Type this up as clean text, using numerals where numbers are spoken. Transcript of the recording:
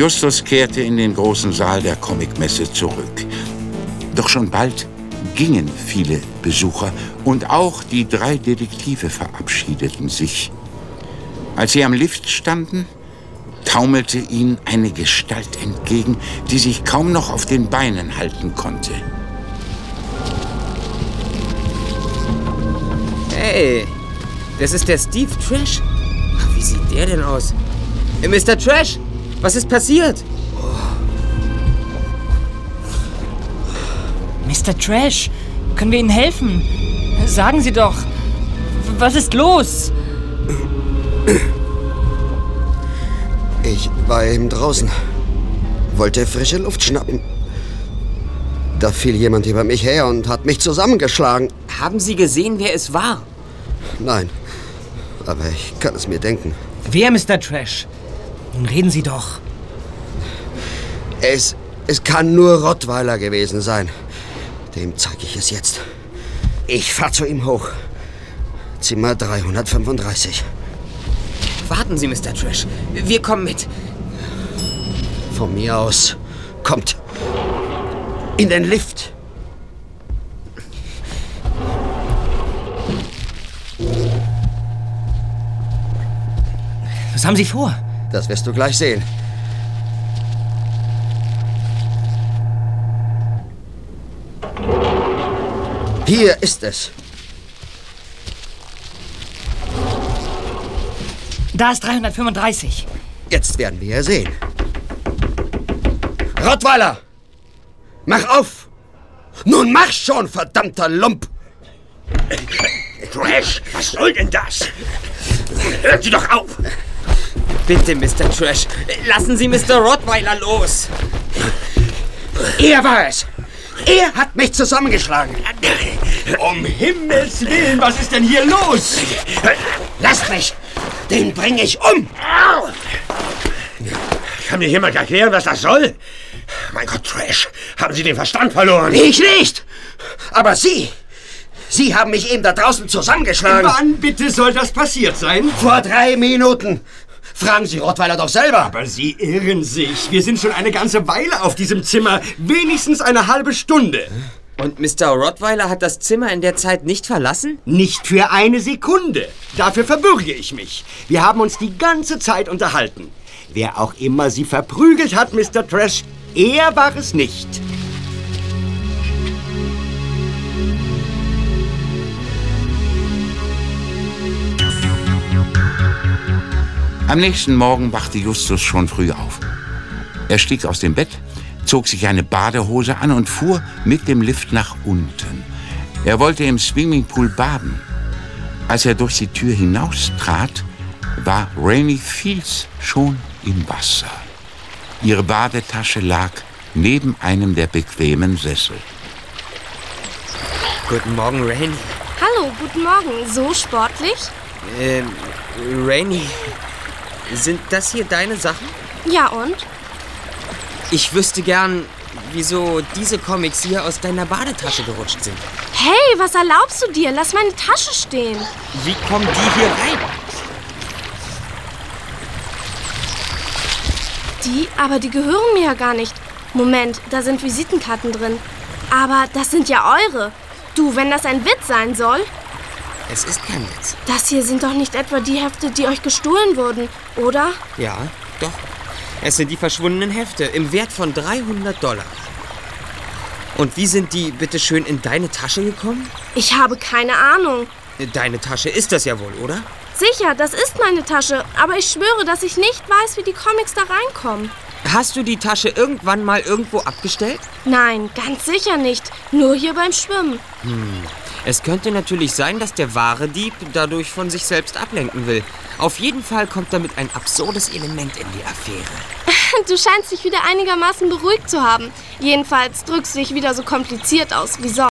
Justus kehrte in den großen Saal der Comicmesse zurück. Doch schon bald gingen viele Besucher und auch die 3 Detektive verabschiedeten sich. Als sie am Lift standen, taumelte ihnen eine Gestalt entgegen, die sich kaum noch auf den Beinen halten konnte. Hey, das ist der Steve Trash. Ach, wie sieht der denn aus? Mr. Trash, was ist passiert? Mr. Trash, können wir Ihnen helfen? Sagen Sie doch, was ist los? Ich war eben draußen, wollte frische Luft schnappen. Da fiel jemand über mich her und hat mich zusammengeschlagen. Haben Sie gesehen, wer es war? Nein, aber ich kann es mir denken. Wer, Mr. Trash? Nun reden Sie doch. Es kann nur Rottweiler gewesen sein. Dem zeige ich es jetzt. Ich fahr zu ihm hoch. Zimmer 335. Warten Sie, Mr. Trash. Wir kommen mit. Von mir aus. Kommt. In den Lift. Was haben Sie vor? Das wirst du gleich sehen. Hier ist es. Da ist 335. Jetzt werden wir ja sehen. Rottweiler! Mach auf! Nun mach schon, verdammter Lump! Trash, was soll denn das? Hören Sie doch auf! Bitte, Mr. Trash, lassen Sie Mr. Rottweiler los. Er war es! Er hat mich zusammengeschlagen! Um Himmels Willen, was ist denn hier los? Lasst mich! Den bringe ich um! Kann mir jemand erklären, was das soll? Mein Gott, Trash, haben Sie den Verstand verloren? Ich nicht! Aber Sie! Sie haben mich eben da draußen zusammengeschlagen! Wann bitte soll das passiert sein? Vor 3 Minuten! Fragen Sie Rottweiler doch selber! Aber Sie irren sich. Wir sind schon eine ganze Weile auf diesem Zimmer. Wenigstens eine halbe Stunde. Und Mr. Rottweiler hat das Zimmer in der Zeit nicht verlassen? Nicht für eine Sekunde. Dafür verbürge ich mich. Wir haben uns die ganze Zeit unterhalten. Wer auch immer Sie verprügelt hat, Mr. Trash, er war es nicht. Am nächsten Morgen wachte Justus schon früh auf. Er stieg aus dem Bett, zog sich eine Badehose an und fuhr mit dem Lift nach unten. Er wollte im Swimmingpool baden. Als er durch die Tür hinaustrat, war Rainey Fields schon im Wasser. Ihre Badetasche lag neben einem der bequemen Sessel. Guten Morgen, Rainey. Hallo, guten Morgen. So sportlich? Rainey, sind das hier deine Sachen? Ja, und? Ich wüsste gern, wieso diese Comics hier aus deiner Badetasche gerutscht sind. Hey, was erlaubst du dir? Lass meine Tasche stehen. Wie kommen die hier rein? Aber die gehören mir ja gar nicht. Moment, da sind Visitenkarten drin. Aber das sind ja eure. Du, wenn das ein Witz sein soll. Es ist kein Witz. Das hier sind doch nicht etwa die Hefte, die euch gestohlen wurden, oder? Ja, doch. Es sind die verschwundenen Hefte im Wert von $300. Und wie sind die, bitteschön, in deine Tasche gekommen? Ich habe keine Ahnung. Deine Tasche ist das ja wohl, oder? Sicher, das ist meine Tasche. Aber ich schwöre, dass ich nicht weiß, wie die Comics da reinkommen. Hast du die Tasche irgendwann mal irgendwo abgestellt? Nein, ganz sicher nicht. Nur hier beim Schwimmen. Es könnte natürlich sein, dass der wahre Dieb dadurch von sich selbst ablenken will. Auf jeden Fall kommt damit ein absurdes Element in die Affäre. Du scheinst dich wieder einigermaßen beruhigt zu haben. Jedenfalls drückst du dich wieder so kompliziert aus wie sonst.